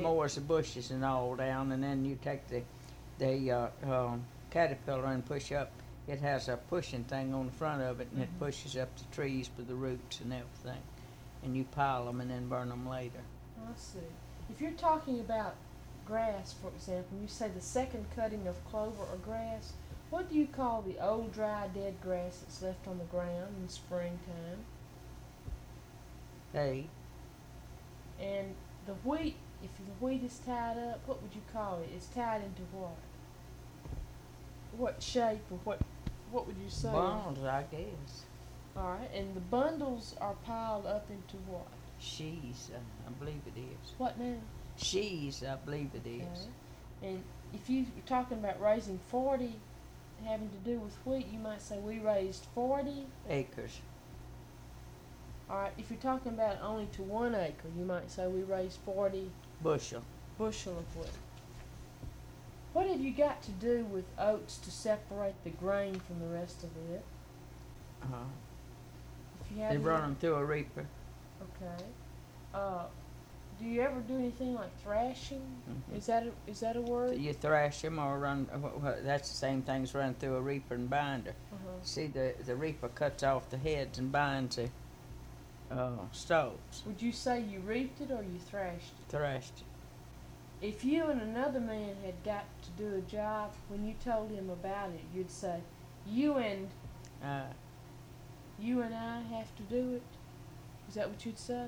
mowers the bushes and all down, and then you take the caterpillar and push up. It has a pushing thing on the front of it, and it pushes up the trees with the roots and everything. And you pile them and then burn them later. I see. If you're talking about grass, for example, you say the second cutting of clover or grass, what do you call the old, dry, dead grass that's left on the ground in springtime? Hay. And the wheat, if the wheat is tied up, what would you call it? It's tied into what? What shape or what would you say? Bundles, I guess. Alright, and the bundles are piled up into what? Sheaves, I believe it is. What now? Sheaves, I believe it is. Okay. And if you're talking about raising 40, having to do with wheat, you might say we raised 40 acres. Alright, if you're talking about only to 1 acre, you might say we raised 40 bushel of wheat. What have you got to do with oats to separate the grain from the rest of it? They run them through a reaper. Okay. Do you ever do anything like thrashing? Mm-hmm. Is that a word? You thrash them or run. That's the same thing as running through a reaper and binder. See, the reaper cuts off the heads and binds the stoves. Would you say you reaped it or you thrashed it? Thrashed it. If you and another man had got to do a job, when you told him about it, you'd say, you and I have to do it? Is that what you'd say?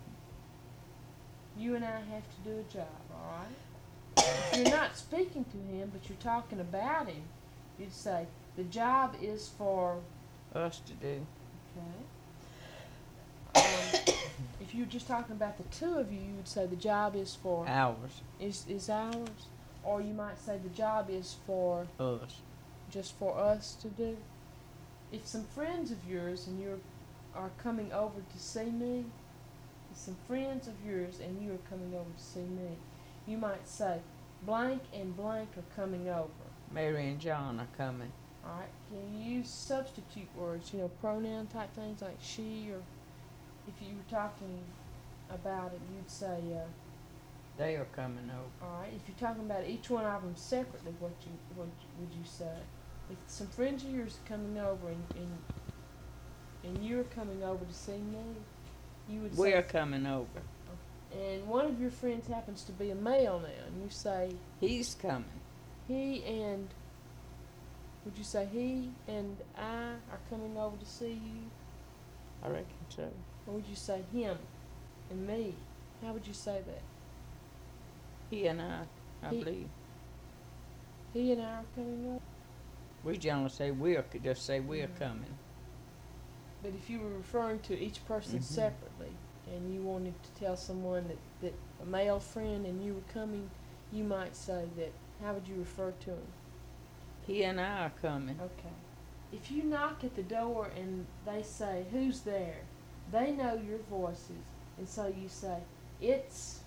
You and I have to do a job, alright? If you're not speaking to him, but you're talking about him, you'd say, the job is for us to do. Okay. If you're just talking about the two of you, you would say the job is for ours. Is ours? Or you might say the job is for us. Just for us to do. If some friends of yours and you are coming over to see me, some friends of yours and you are coming over to see me, you might say, blank and blank are coming over. Mary and John are coming. Alright, can you use substitute words, pronoun type things like she, or if you were talking about it, you'd say, they are coming over. Alright, if you're talking about each one of them separately, what would you say? If some friends of yours are coming over and you're coming over to see me, you would say... We're coming over. And one of your friends happens to be a male now, and you say... He's coming. He and... Would you say he and I are coming over to see you? I reckon so. Or would you say him and me? How would you say that? He and I believe. He and I are coming over? We generally say we're coming. But if you were referring to each person separately, and you wanted to tell someone that a male friend and you were coming, you might say that, how would you refer to him? He and I are coming. Okay. If you knock at the door and they say, who's there? They know your voices, and so you say, it's...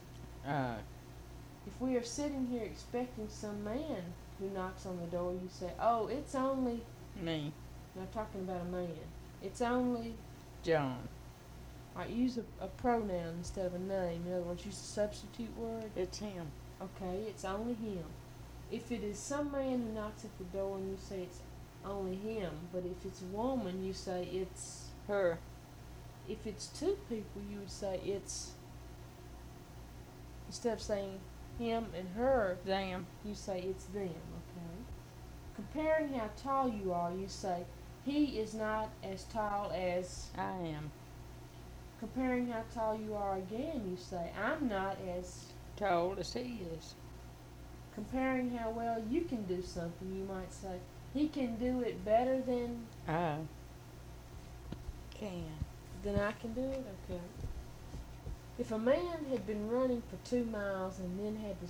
If we are sitting here expecting some man who knocks on the door, you say, oh, it's only... Me. Not talking about a man. It's only... John. All right, use a pronoun instead of a name. In other words, use a substitute word. It's him. Okay, it's only him. If it is some man who knocks at the door and you say it's only him, but if it's a woman, you say it's... her. If it's two people, you would say it's... Instead of saying him and her, them, you say it's them, okay? Comparing how tall you are, you say, he is not as tall as... I am. Comparing how tall you are again, you say, I'm not as... tall as he is. Comparing how well you can do something, you might say, he can do it better than... I can. Then I can do it? Okay. If a man had been running for 2 miles and then had to